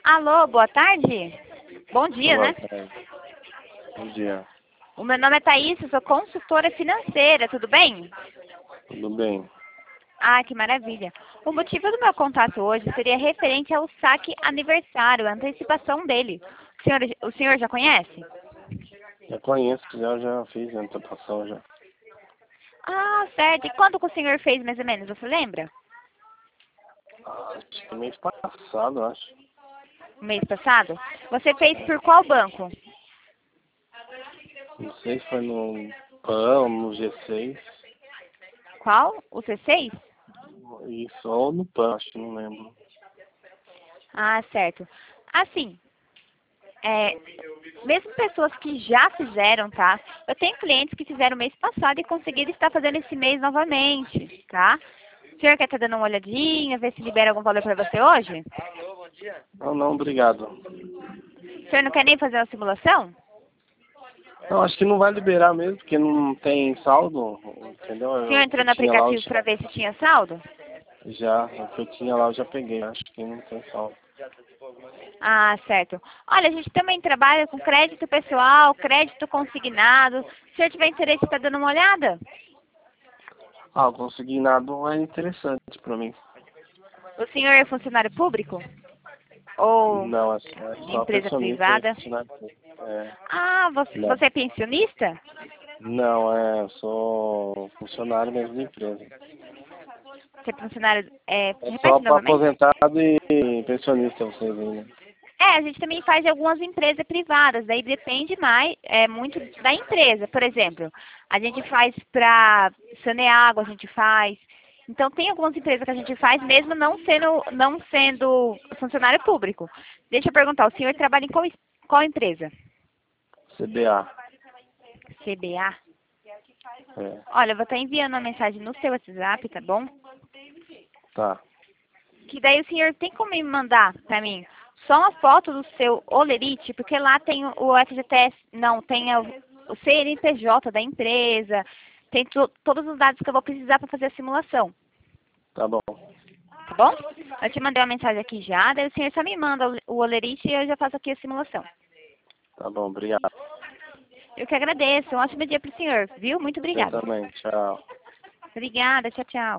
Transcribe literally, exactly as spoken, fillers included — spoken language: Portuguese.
Alô, boa tarde? Bom dia, Boa né? tarde. Bom dia. O meu nome é Thaís, eu sou consultora financeira, tudo bem? Tudo bem? Ah, que maravilha. O motivo do meu contato hoje seria referente ao saque aniversário, a antecipação dele. O senhor, o senhor já conhece? Já conheço, já, já fiz a antecipação já. Ah, certo. E quando que o senhor fez, mais ou menos, você lembra? Ah, acho que mês passado, acho. O mês passado? Você fez por qual banco? Não sei se foi no PAN, no G seis. Qual? O C seis? Isso, ou no PAN, acho que não lembro. Ah, certo. Assim, é, mesmo pessoas que já fizeram, tá? Eu tenho clientes que fizeram mês passado e conseguiram estar fazendo esse mês novamente, tá? O senhor quer estar dando uma olhadinha, ver se libera algum valor para você hoje? Não, não, obrigado. O senhor não quer nem fazer uma simulação? Não, acho que não vai liberar mesmo, porque não tem saldo, entendeu? O senhor O que entrou eu no tinha lá, eu aplicativo para ver se tinha saldo? já, o que eu tinha lá eu já peguei, acho que não tem saldo. Ah, certo. Olha, a gente também trabalha com crédito pessoal, crédito consignado. Se o senhor tiver interesse, está dando uma olhada? Ah, o consignado é interessante pra mim. O senhor é funcionário público? Ou Não, é só, é de só empresa pensionista e privada? funcionário público. É, Ah, você, não. você é pensionista? Não, é, eu sou funcionário mesmo da empresa. Você é funcionário... É, É só repete para novamente? aposentado e pensionista vocês aí, né? É, a gente também faz de algumas empresas privadas, daí depende mais, é muito da empresa. Por exemplo, a gente faz para Saneago, a gente faz. Então tem algumas empresas que a gente faz mesmo não sendo, não sendo funcionário público. Deixa eu perguntar, o senhor trabalha em qual, es- qual empresa? C B A. C B A? É, Olha, eu vou estar enviando uma mensagem no seu WhatsApp, tá bom? tá. Que daí o senhor tem como me mandar para mim só uma foto do seu olerite, porque lá tem o F G T S, não, tem o, o C N P J da empresa, tem to, todos os dados que eu vou precisar para fazer a simulação, Tá bom. tá bom? Eu te mandei uma mensagem aqui já, daí o senhor só me manda o, o olerite e eu já faço aqui a simulação. Tá bom, obrigado. Eu que agradeço, um ótimo dia para o senhor, viu? Muito Você obrigada. também, tchau. Obrigada, tchau, tchau.